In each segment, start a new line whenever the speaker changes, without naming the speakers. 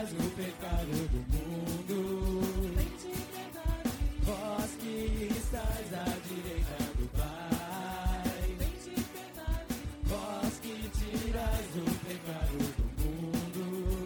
tirais o pecado do mundo.
Tem de piedade.
Vós que estáis à direita do Pai.
Tem de piedade.
Vós que tirais o pecado do mundo.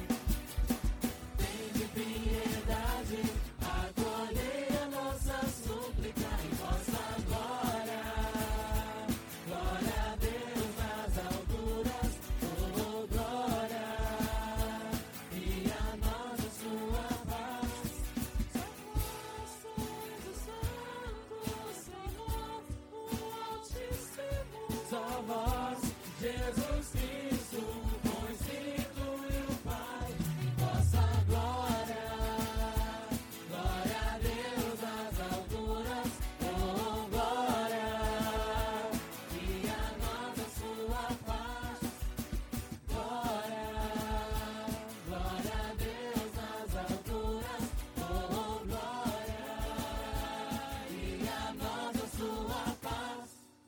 Tem de piedade. Acolhei a nossa súplica em vossa glória. Glória a Deus nas alturas. Oh, glória. E a nós a sua paz. Só vós sois o Santo Senhor, o Altíssimo.
Só vós, Jesus.